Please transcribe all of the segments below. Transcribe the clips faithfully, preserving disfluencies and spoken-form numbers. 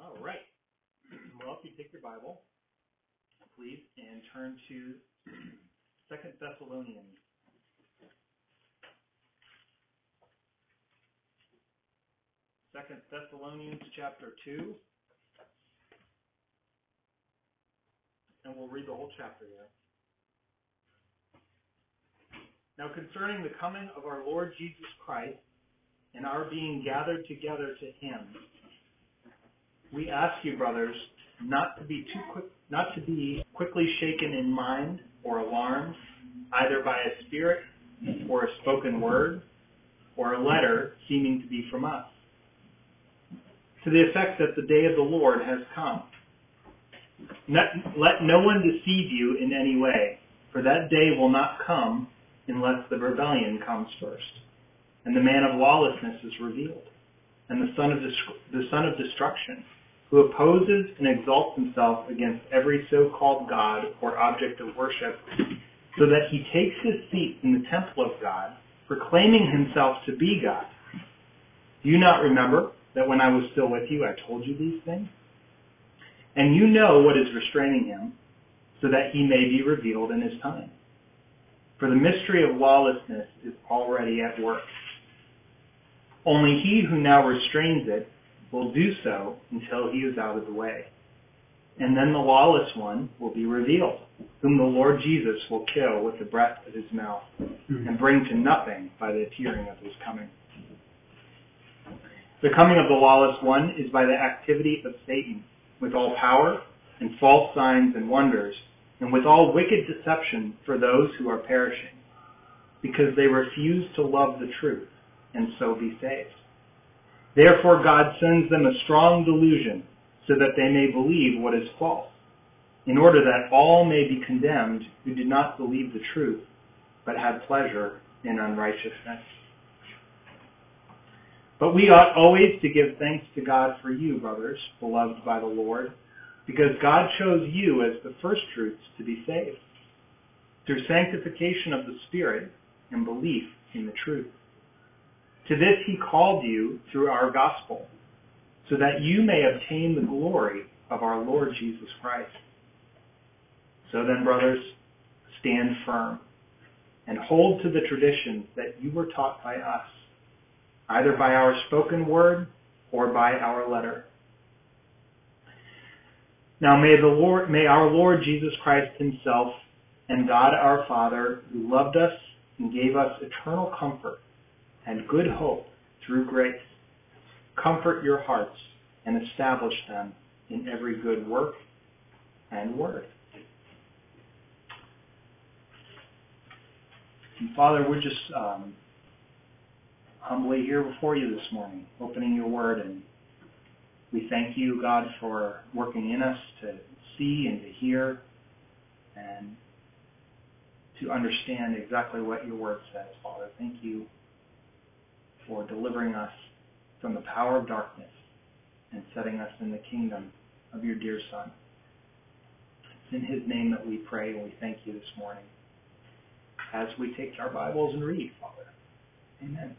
All right. Well, if you take your Bible, please, and turn to Second Thessalonians. Second Thessalonians chapter two. And we'll read the whole chapter here. Now concerning the coming of our Lord Jesus Christ and our being gathered together to him, we ask you, brothers, not to be too quick, not to be quickly shaken in mind or alarmed, either by a spirit or a spoken word or a letter seeming to be from us, to the effect that the day of the Lord has come. Not, let no one deceive you in any way, for that day will not come unless the rebellion comes first, and the man of lawlessness is revealed, and the son of the son of destruction, who opposes and exalts himself against every so-called God or object of worship, so that he takes his seat in the temple of God, proclaiming himself to be God. Do you not remember that when I was still with you, I told you these things? And you know what is restraining him, so that he may be revealed in his time. For the mystery of lawlessness is already at work. Only he who now restrains it will do so until he is out of the way. And then the lawless one will be revealed, whom the Lord Jesus will kill with the breath of his mouth, and bring to nothing by the appearing of his coming. The coming of the lawless one is by the activity of Satan, with all power and false signs and wonders, and with all wicked deception for those who are perishing, because they refuse to love the truth and so be saved. Therefore God sends them a strong delusion, so that they may believe what is false, in order that all may be condemned who did not believe the truth, but had pleasure in unrighteousness. But we ought always to give thanks to God for you, brothers, beloved by the Lord, because God chose you as the first fruits to be saved, through sanctification of the Spirit and belief in the truth. To this he called you through our gospel, so that you may obtain the glory of our Lord Jesus Christ. So then, brothers, stand firm and hold to the traditions that you were taught by us, either by our spoken word or by our letter. Now may the Lord, may our Lord Jesus Christ himself and God our Father, who loved us and gave us eternal comfort and good hope through grace, comfort your hearts and establish them in every good work and word. And Father, we're just um, humbly here before you this morning, opening your word, and we thank you, God, for working in us to see and to hear and to understand exactly what your word says, Father. Thank you for delivering us from the power of darkness and setting us in the kingdom of your dear Son. It's in his name that we pray, and we thank you this morning as we take our Bibles and read, Father. Amen.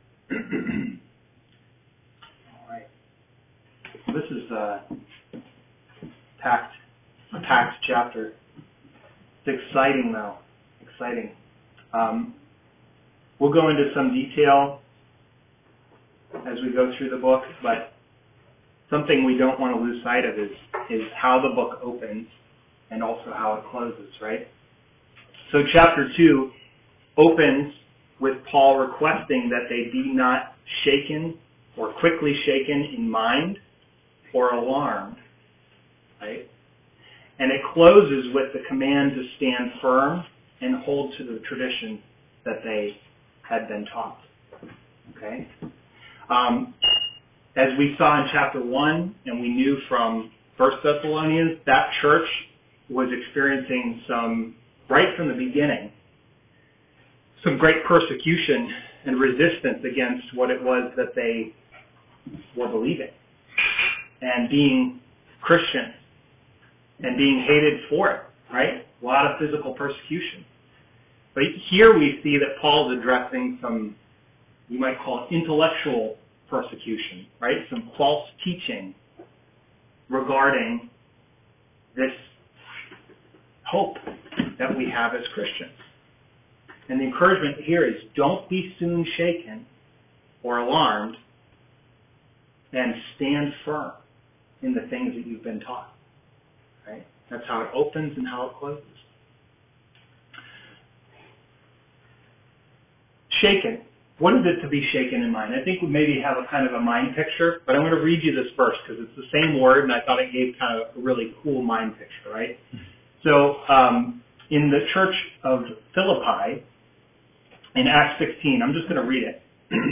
All right. This is a packed, a packed chapter. It's exciting, though. Exciting. Um, we'll go into some detail as we go through the book, but something we don't want to lose sight of is, is how the book opens and also how it closes, right? So chapter two opens with Paul requesting that they be not shaken or quickly shaken in mind or alarmed, right? And it closes with the command to stand firm and hold to the tradition that they had been taught, okay? Um, as we saw in chapter one, and we knew from First Thessalonians, that church was experiencing some, right from the beginning, some great persecution and resistance against what it was that they were believing and being Christian and being hated for it, right? A lot of physical persecution. But here we see that Paul's addressing some, you might call it intellectual persecution, right? Some false teaching regarding this hope that we have as Christians. And the encouragement here is don't be soon shaken or alarmed, and stand firm in the things that you've been taught. Right? That's how it opens and how it closes. Shaken. What is it to be shaken in mind? I think we maybe have a kind of a mind picture, but I'm going to read you this verse because it's the same word, and I thought it gave kind of a really cool mind picture, right? So um, in the church of Philippi, in Acts sixteen, I'm just going to read it.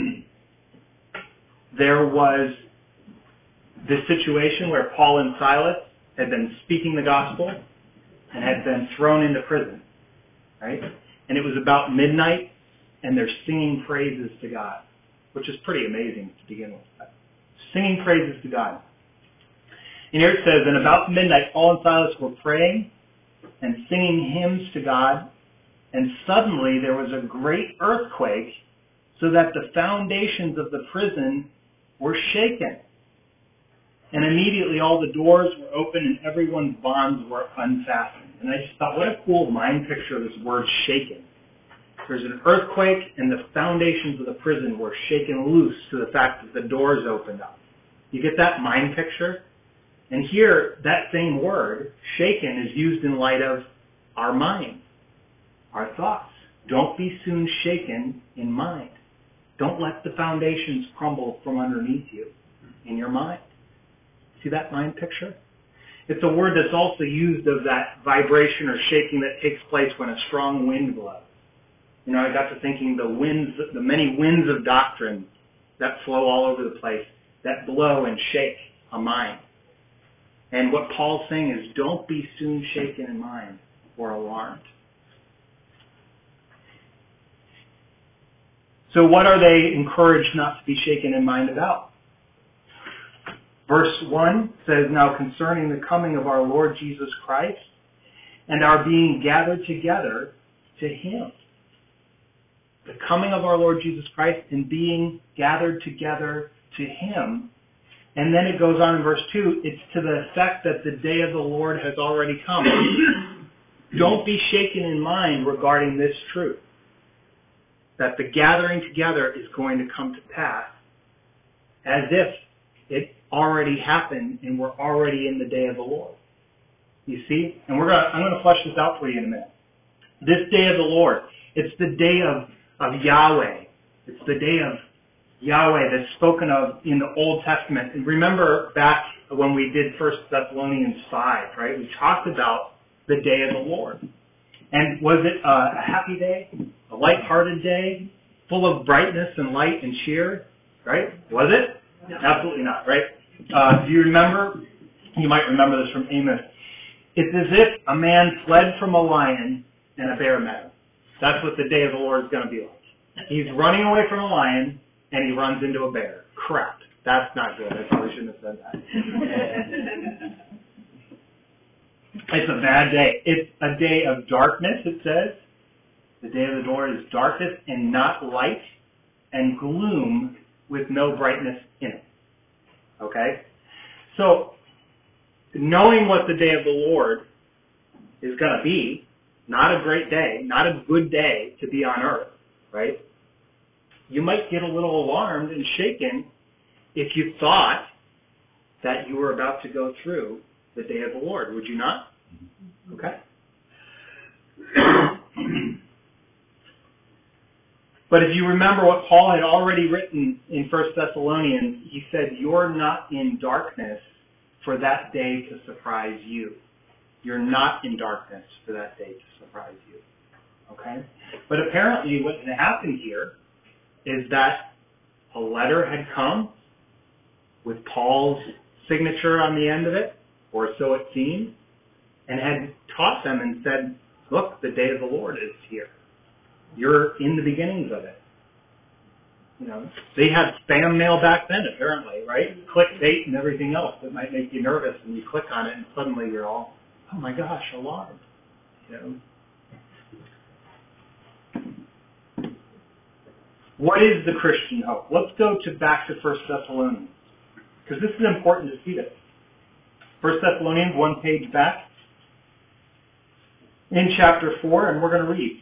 There was this situation where Paul and Silas had been speaking the gospel and had been thrown into prison, right? And it was about midnight, and they're singing praises to God, which is pretty amazing to begin with. Singing praises to God. And here it says, and about midnight, Paul and Silas were praying and singing hymns to God, and suddenly there was a great earthquake, so that the foundations of the prison were shaken. And immediately all the doors were open and everyone's bonds were unfastened. And I just thought, what a cool mind picture of this word shaken. There's an earthquake and the foundations of the prison were shaken loose to the fact that the doors opened up. You get that mind picture? And here, that same word, shaken, is used in light of our mind, our thoughts. Don't be soon shaken in mind. Don't let the foundations crumble from underneath you in your mind. See that mind picture? It's a word that's also used of that vibration or shaking that takes place when a strong wind blows. You know, I got to thinking the winds, the many winds of doctrine that flow all over the place, that blow and shake a mind. And what Paul's saying is, don't be soon shaken in mind or alarmed. So what are they encouraged not to be shaken in mind about? Verse one says, now concerning the coming of our Lord Jesus Christ and our being gathered together to Him. The coming of our Lord Jesus Christ and being gathered together to Him. And then it goes on in verse two, it's to the effect that the day of the Lord has already come. Don't be shaken in mind regarding this truth, that the gathering together is going to come to pass as if it already happened and we're already in the day of the Lord. You see? And we're gonna, I'm going to flesh this out for you in a minute. This day of the Lord, it's the day of, of Yahweh. It's the day of Yahweh that's spoken of in the Old Testament. And remember back when we did First Thessalonians five, right? We talked about the day of the Lord. And was it a happy day? A light-hearted day? Full of brightness and light and cheer? Right? Was it? No. Absolutely not, right? Uh, do you remember? You might remember this from Amos. It's as if a man fled from a lion and a bear met him. That's what the day of the Lord is going to be like. He's running away from a lion and he runs into a bear. Crap. That's not good. I probably shouldn't have said that. It's a bad day. It's a day of darkness, it says. The day of the Lord is darkness and not light, and gloom with no brightness in it. Okay? So, knowing what the day of the Lord is going to be, not a great day, not a good day to be on earth, right? You might get a little alarmed and shaken if you thought that you were about to go through the day of the Lord, would you not? Okay. But if you remember what Paul had already written in First Thessalonians, he said, you're not in darkness for that day to surprise you. You're not in darkness for that day to surprise you. Okay? But apparently what had happened here is that a letter had come with Paul's signature on the end of it, or so it seemed, and had taught them and said, look, the day of the Lord is here. You're in the beginnings of it. You know, they had spam mail back then, apparently, right? Clickbait and everything else that might make you nervous, and you click on it, and suddenly you're all, oh my gosh, alarmed. You know. What is the Christian hope? Let's go to back to First Thessalonians, because this is important to see this. First Thessalonians, one page back, in chapter four, and we're going to read.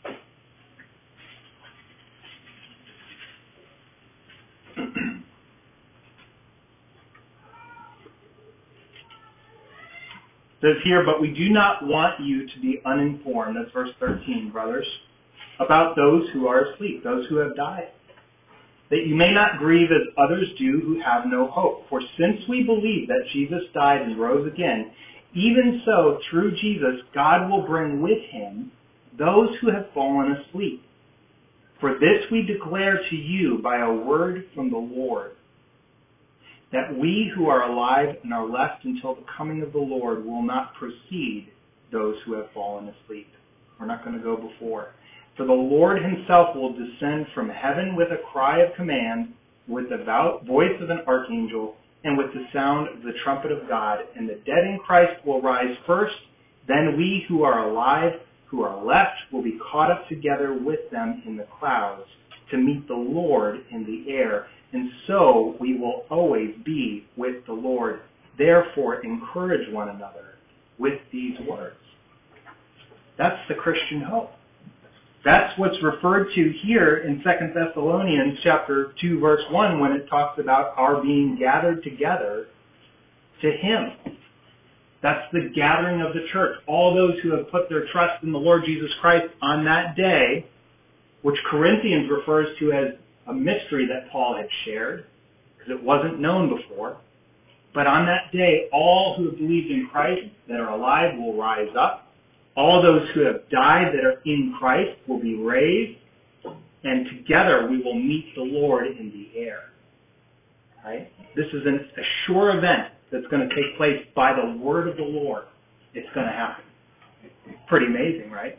It says here, but we do not want you to be uninformed, that's verse thirteen, brothers, about those who are asleep, those who have died, that you may not grieve as others do who have no hope. For since we believe that Jesus died and rose again, even so, through Jesus, God will bring with him those who have fallen asleep. For this we declare to you by a word from the Lord, that we who are alive and are left until the coming of the Lord will not precede those who have fallen asleep. We're not going to go before. For the Lord himself will descend from heaven with a cry of command, with the voice of an archangel, and with the sound of the trumpet of God. And the dead in Christ will rise first. Then we who are alive, who are left, will be caught up together with them in the clouds to meet the Lord in the air. And so we will always be with the Lord. Therefore, encourage one another with these words. That's the Christian hope. That's what's referred to here in Second Thessalonians chapter two, verse one, when it talks about our being gathered together to him. That's the gathering of the church. All those who have put their trust in the Lord Jesus Christ on that day, which Corinthians refers to as a mystery that Paul had shared, because it wasn't known before. But on that day, all who have believed in Christ that are alive will rise up. All those who have died that are in Christ will be raised. And together we will meet the Lord in the air. Right? This is an, a sure event that's going to take place by the word of the Lord. It's going to happen. Pretty amazing, right?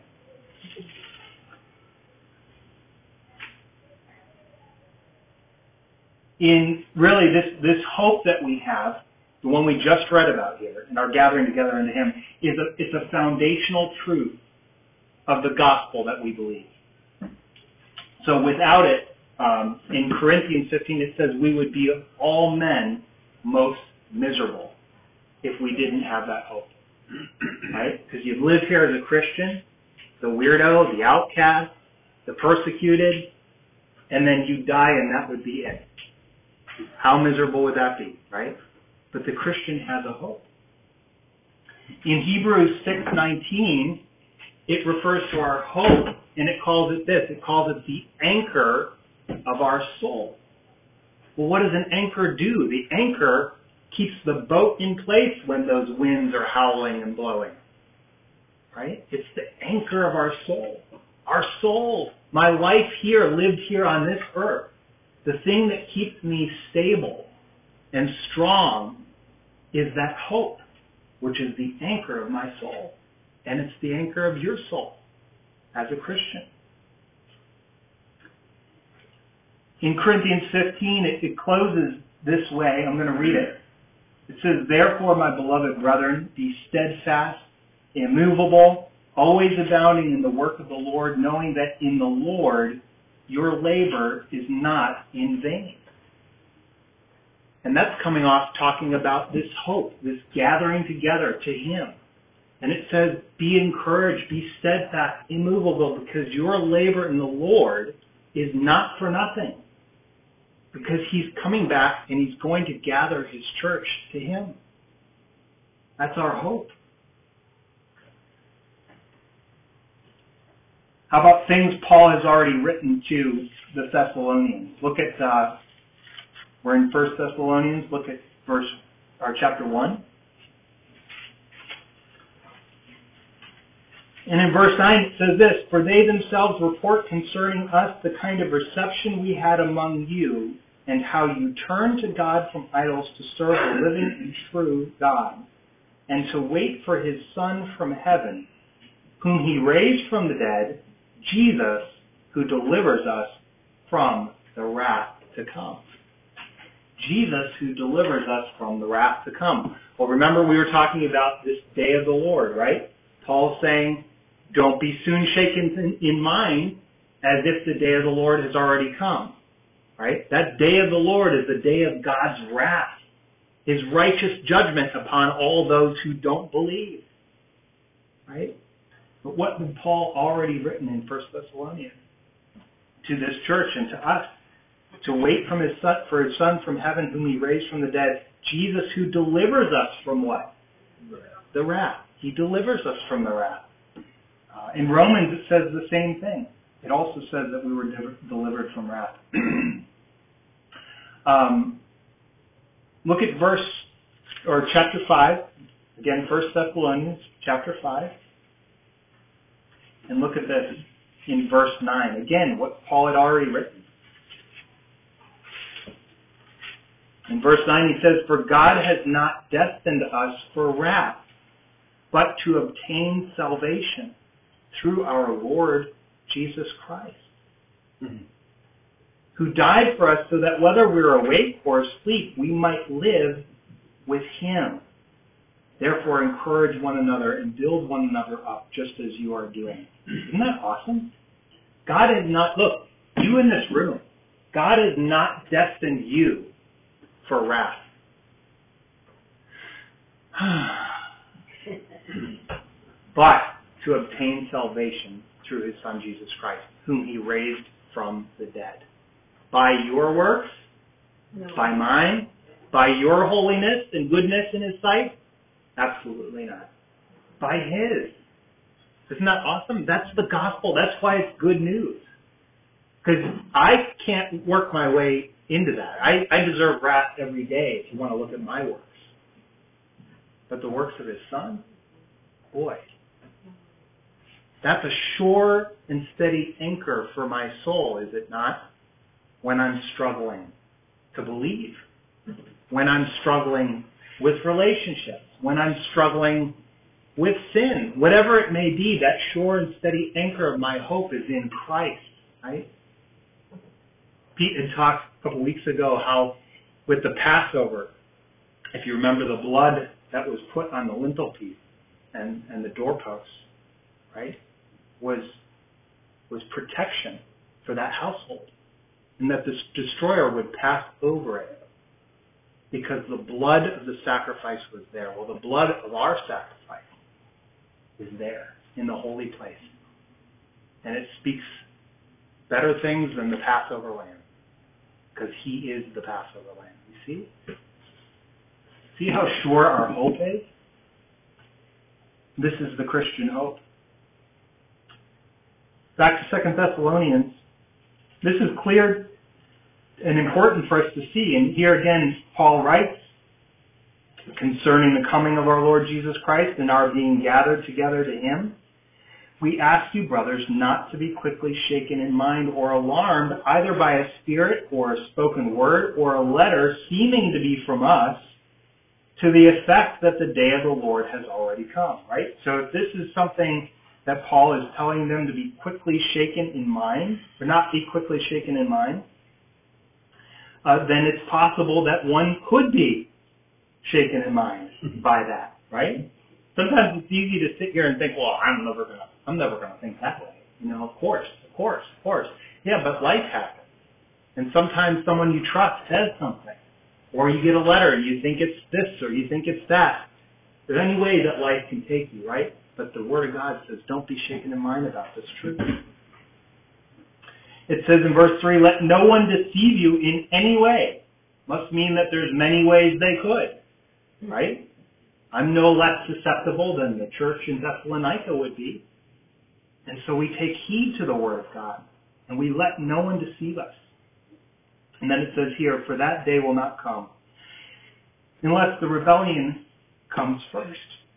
In really this, this hope that we have, the one we just read about here, in our gathering together into him, is a, it's a foundational truth of the gospel that we believe. So without it, um, in Corinthians fifteen it says we would be of all men most miserable if we didn't have that hope. Right? Because you've lived here as a Christian, the weirdo, the outcast, the persecuted, and then you die and that would be it. How miserable would that be, right? But the Christian has a hope. In Hebrews six nineteen, it refers to our hope, and it calls it this. It calls it the anchor of our soul. Well, what does an anchor do? The anchor keeps the boat in place when those winds are howling and blowing. Right? It's the anchor of our soul. Our soul, my life here, lived here on this earth. The thing that keeps me stable and strong is that hope, which is the anchor of my soul. And it's the anchor of your soul as a Christian. In Corinthians fifteen, it, it closes this way. I'm going to read it. It says, therefore, my beloved brethren, be steadfast, immovable, always abounding in the work of the Lord, knowing that in the Lord your labor is not in vain. And that's coming off talking about this hope, this gathering together to him. And it says, be encouraged, be steadfast, immovable, because your labor in the Lord is not for nothing. Because he's coming back and he's going to gather his church to him. That's our hope. How about things Paul has already written to the Thessalonians? Look at, uh, we're in First Thessalonians, look at verse, or chapter one. And in verse nine it says this, for they themselves report concerning us the kind of reception we had among you, and how you turned to God from idols to serve the living and true God, and to wait for his Son from heaven, whom he raised from the dead, Jesus, who delivers us from the wrath to come. Jesus, who delivers us from the wrath to come. Well, remember we were talking about this day of the Lord, right? Paul's saying, don't be soon shaken in mind as if the day of the Lord has already come. Right? That day of the Lord is the day of God's wrath. his righteous judgment upon all those who don't believe. Right? But what had Paul already written in First Thessalonians to this church and to us? To wait from his son, for his Son from heaven, whom he raised from the dead, Jesus, who delivers us from what? The wrath. He delivers us from the wrath. Uh, in Romans, it says the same thing. It also says that we were de- delivered from wrath. um, look at verse, or chapter five. Again, First Thessalonians, chapter five. And look at this in verse nine. Again, what Paul had already written. In verse nine he says, "For God has not destined us for wrath, but to obtain salvation through our Lord Jesus Christ, mm-hmm. who died for us so that whether we're awake or asleep, we might live with him. Therefore encourage one another and build one another up just as you are doing." Isn't that awesome? God has not, look, you in this room, God has not destined you for wrath. But to obtain salvation through his Son Jesus Christ, whom he raised from the dead. By your works? No. By mine? By your holiness and goodness in his sight? Absolutely not. By his. Isn't that awesome? That's the gospel. That's why it's good news. Because I can't work my way into that. I, I deserve wrath every day if you want to look at my works. But the works of his Son? Boy. That's a sure and steady anchor for my soul, is it not? When I'm struggling to believe. When I'm struggling with relationships. When I'm struggling with sin. Whatever it may be, that sure and steady anchor of my hope is in Christ. Right? Pete had talked a couple weeks ago how with the Passover, if you remember the blood that was put on the lintel piece and, and the doorposts, right, was was protection for that household. And that this destroyer would pass over it because the blood of the sacrifice was there. Well, the blood of our sacrifice is there in the holy place. And it speaks better things than the Passover lamb. Because he is the Passover lamb. You see? See how sure our hope is? This is the Christian hope. Back to Second Thessalonians. This is clear and important for us to see. And here again, Paul writes concerning the coming of our Lord Jesus Christ and our being gathered together to him. "We ask you, brothers, not to be quickly shaken in mind or alarmed either by a spirit or a spoken word or a letter seeming to be from us to the effect that the day of the Lord has already come." Right? So if this is something that Paul is telling them to be quickly shaken in mind, or not be quickly shaken in mind, uh, then it's possible that one could be shaken in mind by that. Right? Sometimes it's easy to sit here and think, well, I'm never gonna I'm never going to think that way. You know, of course, of course, of course. Yeah, but life happens. And sometimes someone you trust says something. Or you get a letter and you think it's this or you think it's that. There's any way that life can take you, right? But the Word of God says, don't be shaken in mind about this truth. It says in verse three, "Let no one deceive you in any way." Must mean that there's many ways they could, right? I'm no less susceptible than the church in Thessalonica would be. And so we take heed to the Word of God, and we let no one deceive us. And then it says here, "For that day will not come, unless the rebellion comes first.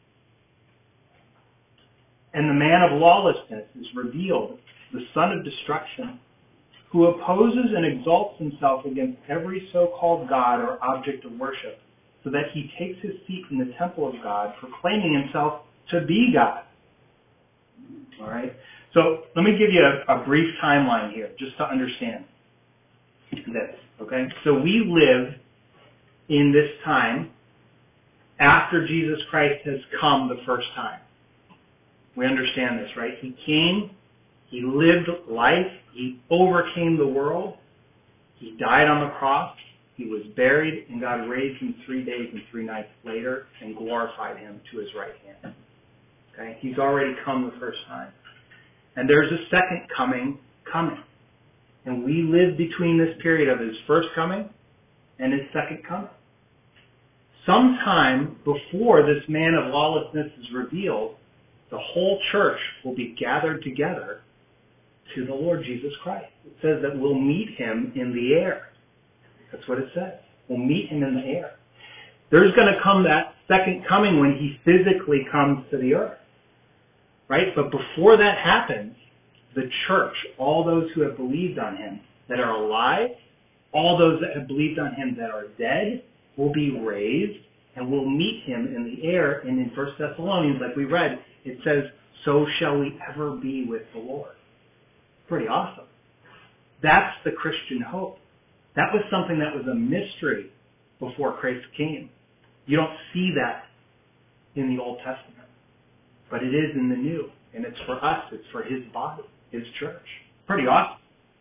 And the man of lawlessness is revealed, the son of destruction, who opposes and exalts himself against every so-called God or object of worship, so that he takes his seat in the temple of God, proclaiming himself to be God." All right? So let me give you a, a brief timeline here, just to understand this. Okay? So we live in this time after Jesus Christ has come the first time. We understand this, right? He came, he lived life, he overcame the world, he died on the cross, He was buried, and God raised him three days and three nights later and glorified him to his right hand. Okay? He's already come the first time. And there's a second coming coming. And we live between this period of his first coming and his second coming. Sometime before this man of lawlessness is revealed, the whole church will be gathered together to the Lord Jesus Christ. It says that we'll meet him in the air. That's what it says. We'll meet him in the air. There's going to come that second coming when he physically comes to the earth. Right? But before that happens, the church, all those who have believed on him that are alive, all those that have believed on him that are dead, will be raised and will meet him in the air. And in First Thessalonians, like we read, it says, so shall we ever be with the Lord. Pretty awesome. That's the Christian hope. That was something that was a mystery before Christ came. You don't see that in the Old Testament. But it is in the New. And it's for us. It's for his body, his church. Pretty awesome.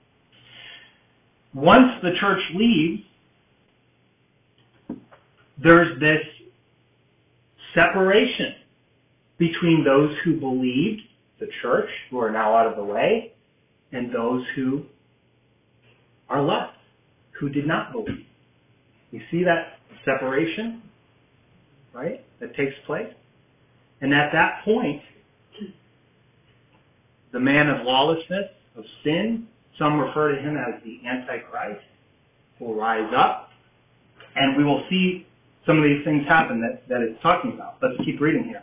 Once the church leaves, there's this separation between those who believed, the church, who are now out of the way, and those who are left, who did not believe. You see that separation, right, that takes place? And at that point, the man of lawlessness, of sin, some refer to him as the Antichrist, will rise up, and we will see some of these things happen that, that it's talking about. Let's keep reading here.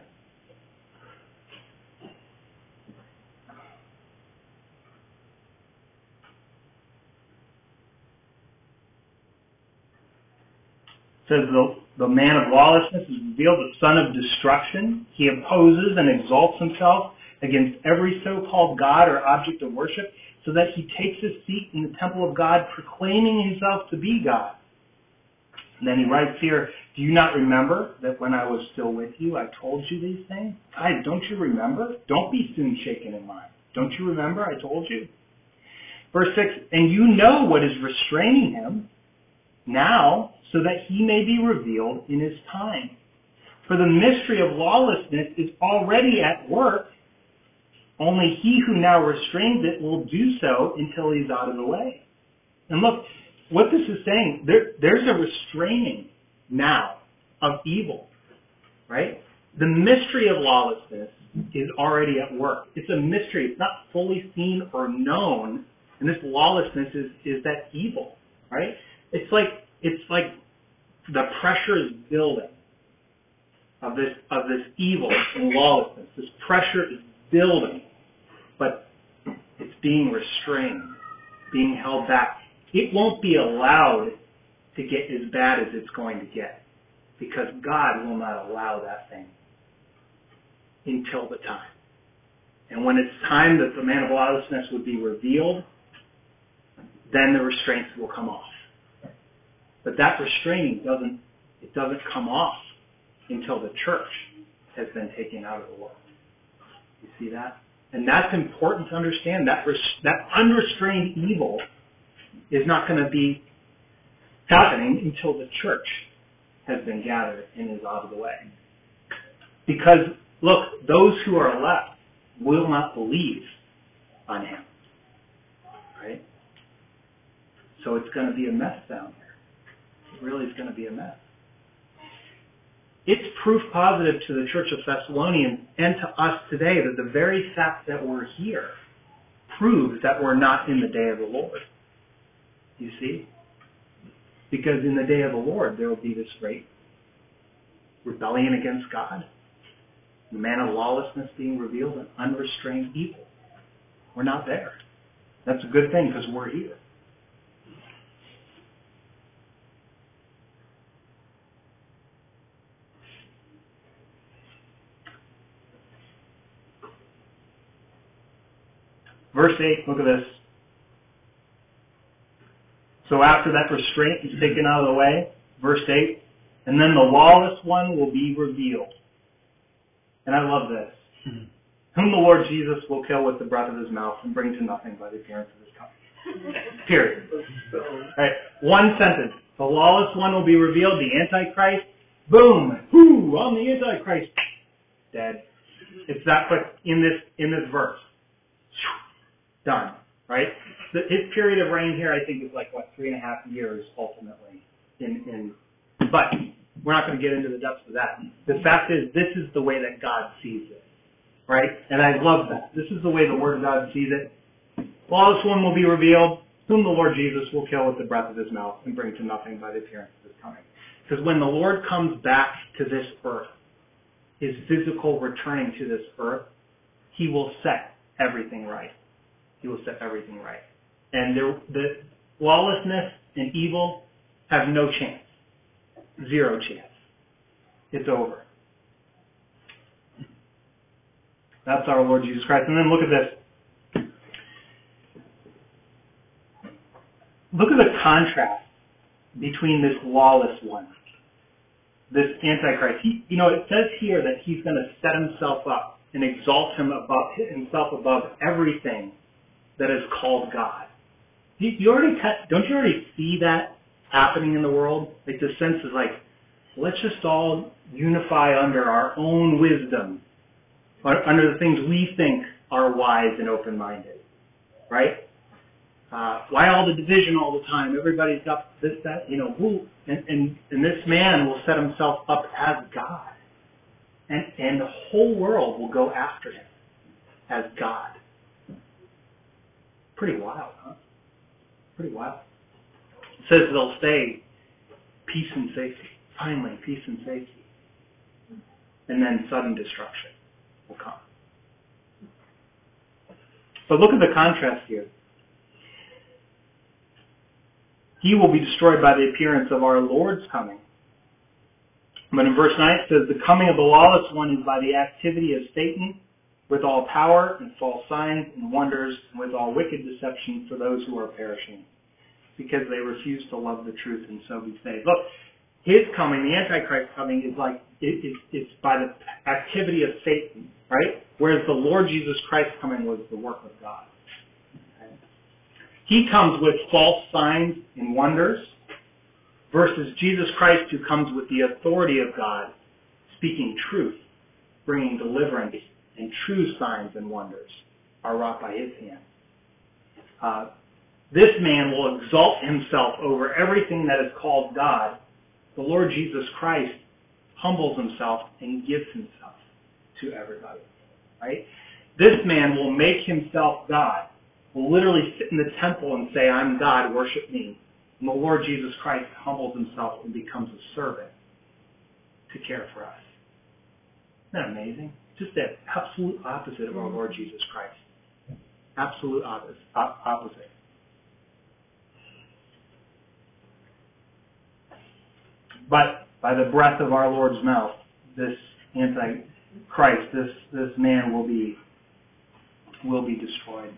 It says, the, the man of lawlessness is revealed, the son of destruction. He opposes and exalts himself against every so-called God or object of worship, so that he takes his seat in the temple of God, proclaiming himself to be God. And then he writes here, do you not remember that when I was still with you, I told you these things? Guys, don't you remember? Don't be soon shaken in mind. Don't you remember I told you? Verse six, and you know what is restraining him now, so that he may be revealed in his time. For the mystery of lawlessness is already at work. Only he who now restrains it will do so until he's out of the way. And look, what this is saying, there, there's a restraining now of evil, right? The mystery of lawlessness is already at work. It's a mystery. It's not fully seen or known. And this lawlessness is, is that evil, right? It's like, it's like the pressure is building of this, of this evil and lawlessness. This pressure is building, but it's being restrained, being held back. It won't be allowed to get as bad as it's going to get, because God will not allow that thing until the time. And when it's time that the man of lawlessness would be revealed, then the restraints will come off. But that restraining doesn't, it doesn't come off until the church has been taken out of the world. You see that? And that's important to understand. That res- that unrestrained evil is not going to be happening until the church has been gathered and is out of the way. Because, look, those who are left will not believe on him. Right? So it's going to be a mess down here. It really is going to be a mess. It's proof positive to the Church of Thessalonians and to us today that the very fact that we're here proves that we're not in the day of the Lord. You see? Because in the day of the Lord, there will be this great rebellion against God, the man of lawlessness being revealed, and unrestrained evil. We're not there. That's a good thing because we're here. Verse eight, look at this. So after that restraint is taken out of the way, verse eight, and then the lawless one will be revealed. And I love this. Mm-hmm. Whom the Lord Jesus will kill with the breath of his mouth and bring to nothing by the appearance of his coming. Period. All right. One sentence. The lawless one will be revealed, the Antichrist. Boom! Whoo! I'm the Antichrist. Dead. It's that quick in this in this verse. Done. Right? The, his period of reign here, I think, is like what three and a half years ultimately. In in, but we're not going to get into the depths of that. The fact is, this is the way that God sees it. Right? And I love that. This is the way the Word of God sees it. Lawless one will be revealed, whom the Lord Jesus will kill with the breath of his mouth and bring to nothing by the appearance of his coming. Because when the Lord comes back to this earth, his physical returning to this earth, he will set everything right. He will set everything right. And there, the lawlessness and evil have no chance. Zero chance. It's over. That's our Lord Jesus Christ. And then look at this. Look at the contrast between this lawless one, this Antichrist. He, you know, it says here that he's going to set himself up and exalt him above, himself above everything that is called God. You, you already don't you already see that happening in the world? Like the sense is like, let's just all unify under our own wisdom, under the things we think are wise and open-minded, right? Uh, why all the division all the time? Everybody's got this, that, you know, who, and, and, and this man will set himself up as God. And, and the whole world will go after him as God. Pretty wild, huh? Pretty wild. It says they'll say peace and safety. Finally, peace and safety. And then sudden destruction will come. But look at the contrast here. He will be destroyed by the appearance of our Lord's coming. But in verse nine it says, the coming of the lawless one is by the activity of Satan, with all power and false signs and wonders, and with all wicked deception for those who are perishing, because they refuse to love the truth and so be saved. Look, his coming, the Antichrist coming, is like, it, it, it's by the activity of Satan, right? Whereas the Lord Jesus Christ coming was the work of God. He comes with false signs and wonders versus Jesus Christ, who comes with the authority of God, speaking truth, bringing deliverance, and true signs and wonders are wrought by his hand. Uh, this man will exalt himself over everything that is called God. The Lord Jesus Christ humbles himself and gives himself to everybody. Right? This man will make himself God. Will literally sit in the temple and say, I'm God, worship me. And the Lord Jesus Christ humbles himself and becomes a servant to care for us. Isn't that amazing? Just the absolute opposite of our Lord Jesus Christ. Absolute opposite. But by the breath of our Lord's mouth, this Antichrist, this, this man will be will be destroyed.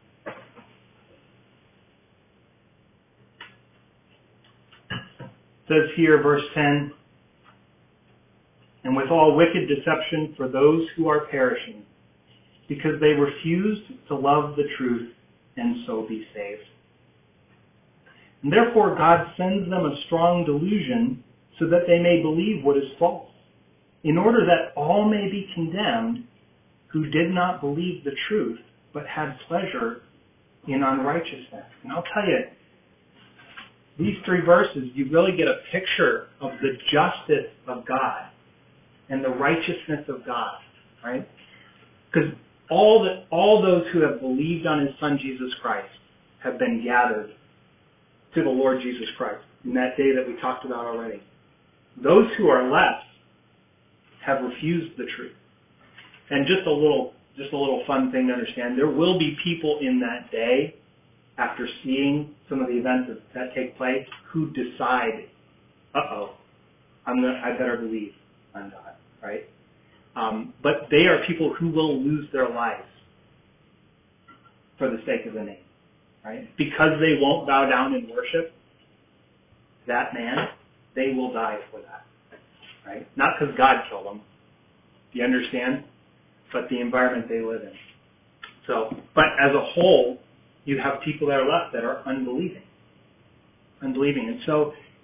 It says here, verse ten, and with all wicked deception for those who are perishing, because they refused to love the truth and so be saved. And therefore God sends them a strong delusion so that they may believe what is false, in order that all may be condemned who did not believe the truth, but had pleasure in unrighteousness. And I'll tell you, these three verses, you really get a picture of the justice of God and the righteousness of God, right? Because all the, all those who have believed on his Son Jesus Christ have been gathered to the Lord Jesus Christ in that day that we talked about already. Those who are left have refused the truth. And just a little, just a little fun thing to understand, there will be people in that day, after seeing some of the events that, that take place, who decide, uh-oh, I'm gonna, I better believe on God, right? Um, but they are people who will lose their lives for the sake of the name, right? Because they won't bow down and worship that man, they will die for that, right? Not because God killed them, do you understand? But the environment they live in. So, but as a whole, you have people that are left that are unbelieving. Unbelieving. And so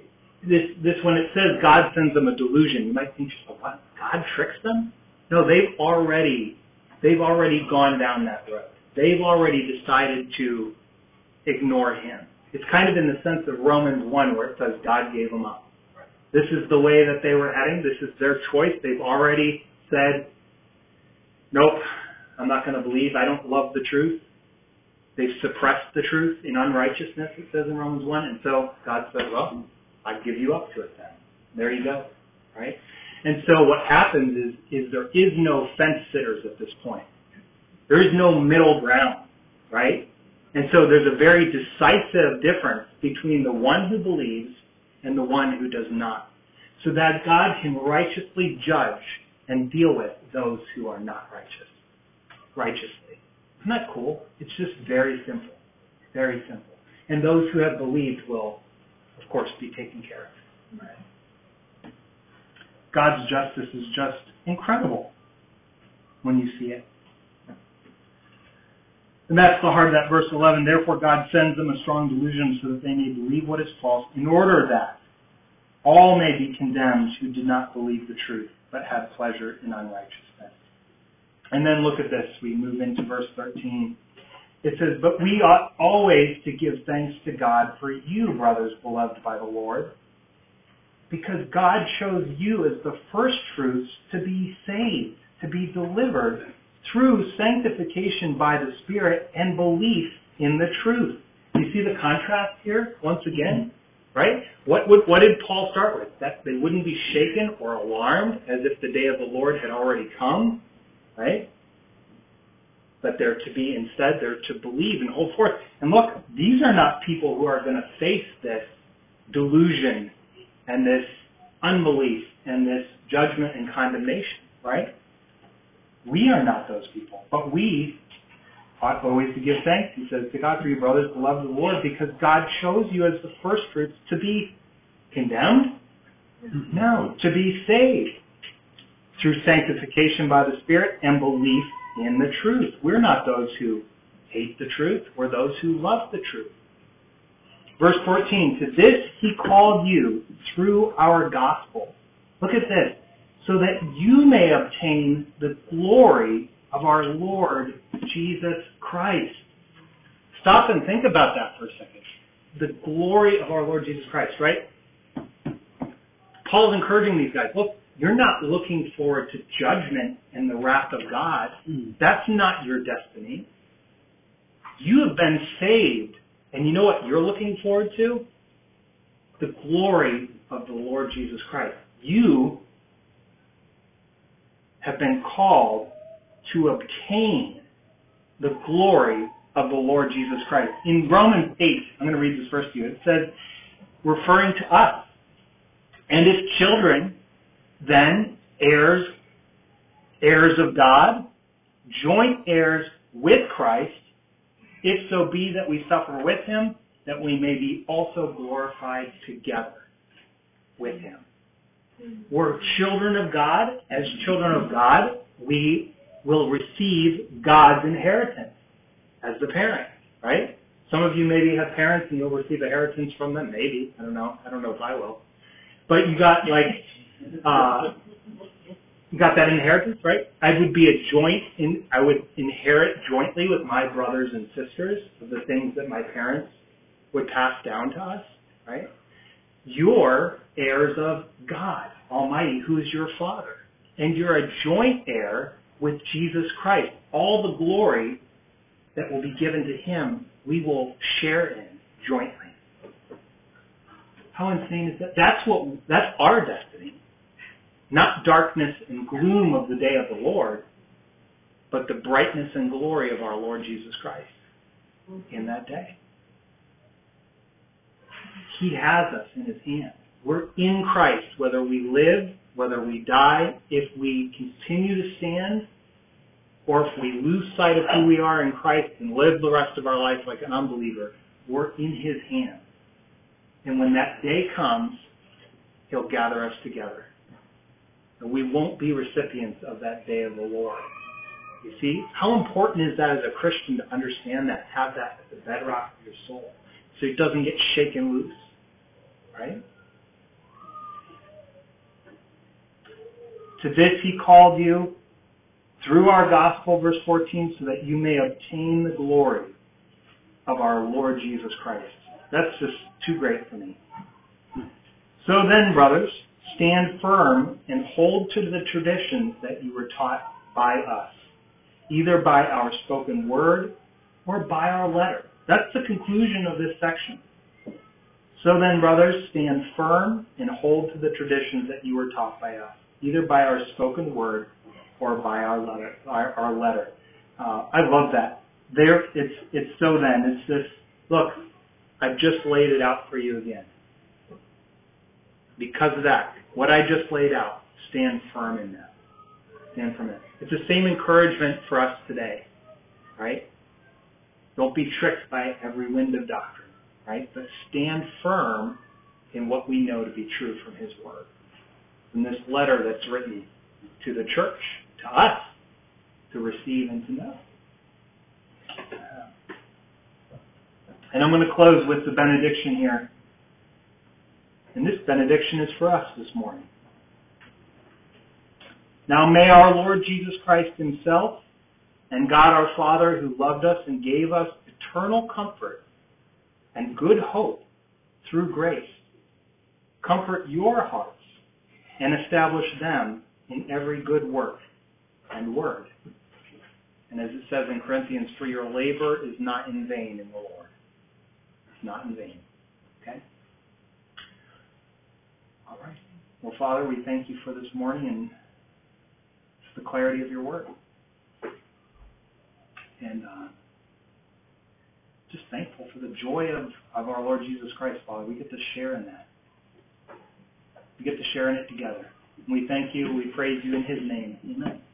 this, this when it says God sends them a delusion, you might think, oh, what? God tricks them? No, they've already, they've already gone down that road. They've already decided to ignore him. It's kind of in the sense of Romans one where it says God gave them up. This is the way that they were heading. This is their choice. They've already said, nope, I'm not going to believe. I don't love the truth. They've suppressed the truth in unrighteousness, it says in Romans one. And so God said, well, I give you up to it then. There you go. Right? And so what happens is, is there is no fence sitters at this point. There is no middle ground. Right? And so there's a very decisive difference between the one who believes and the one who does not, so that God can righteously judge and deal with those who are not righteous, righteously. Isn't that cool? It's just very simple, very simple. And those who have believed will, of course, be taken care of. Right? God's justice is just incredible when you see it. And that's the heart of that verse eleven. Therefore God sends them a strong delusion so that they may believe what is false, in order that all may be condemned who did not believe the truth, but had pleasure in unrighteousness. And then look at this. We move into verse thirteen. It says, but we ought always to give thanks to God for you, brothers beloved by the Lord, because God chose you as the first fruits to be saved, to be delivered through sanctification by the Spirit and belief in the truth. You see the contrast here once again, right? What would, what did Paul start with? That they wouldn't be shaken or alarmed as if the day of the Lord had already come, right? But they're to be, instead, they're to believe and hold forth. And look, these are not people who are going to face this delusion and this unbelief and this judgment and condemnation, right? We are not those people, but we ought always to give thanks. He says, to God for you, brothers, beloved of the Lord, because God chose you as the first fruits to be condemned? No, to be saved through sanctification by the Spirit and belief in the truth. We're not those who hate the truth. We're those who love the truth. Verse fourteen, to this he called you through our gospel. Look at this. So that you may obtain the glory of our Lord Jesus Christ. Stop and think about that for a second. The glory of our Lord Jesus Christ, right? Paul's encouraging these guys, look, you're not looking forward to judgment and the wrath of God. That's not your destiny. You have been saved. And you know what you're looking forward to? The glory of the Lord Jesus Christ. You have been called to obtain the glory of the Lord Jesus Christ. In Romans eight, I'm going to read this verse to you. It says, referring to us, and if children, then heirs, heirs of God, joint heirs with Christ, if so be that we suffer with him, that we may be also glorified together with him. We're children of God. As children of God, we will receive God's inheritance as the parent, right? Some of you maybe have parents and you'll receive inheritance from them. Maybe. I don't know. I don't know if I will. But you got like, uh, you got that inheritance, right? I would be a joint, in, I would inherit jointly with my brothers and sisters of the things that my parents would pass down to us, right? You're heirs of God Almighty, who is your Father. And you're a joint heir with Jesus Christ. All the glory that will be given to him, we will share in jointly. How insane is that? That's what, that's our destiny. Not darkness and gloom of the day of the Lord, but the brightness and glory of our Lord Jesus Christ in that day. He has us in his hand. We're in Christ, whether we live, whether we die, if we continue to stand, or if we lose sight of who we are in Christ and live the rest of our life like an unbeliever, we're in his hand. And when that day comes, he'll gather us together. And we won't be recipients of that day of the Lord. You see, how important is that as a Christian to understand that, have that at the bedrock of your soul, so it doesn't get shaken loose, right? To this he called you through our gospel, verse fourteen, so that you may obtain the glory of our Lord Jesus Christ. That's just too great for me. So then, brothers, stand firm and hold to the traditions that you were taught by us, either by our spoken word or by our letter. That's the conclusion of this section. So then, brothers, stand firm and hold to the traditions that you were taught by us, either by our spoken word or by our letter. Our, our letter. Uh, I love that. There, it's it's so then. It's this. Look, I've just laid it out for you again. Because of that, what I just laid out, stand firm in that. Stand firm in it. It's the same encouragement for us today, right? Don't be tricked by every wind of doctrine, right? But stand firm in what we know to be true from His Word. In this letter that's written to the church, to us, to receive and to know. And I'm going to close with the benediction here. And this benediction is for us this morning. Now may our Lord Jesus Christ Himself and God our Father, who loved us and gave us eternal comfort and good hope through grace, comfort your hearts and establish them in every good work and word. And as it says in Corinthians, for your labor is not in vain in the Lord. It's not in vain. Okay? All right. Well, Father, we thank you for this morning and the clarity of your word. And uh, just thankful for the joy of, of our Lord Jesus Christ, Father. We get to share in that. We get to share in it together. We thank you. We praise you in His name. Amen.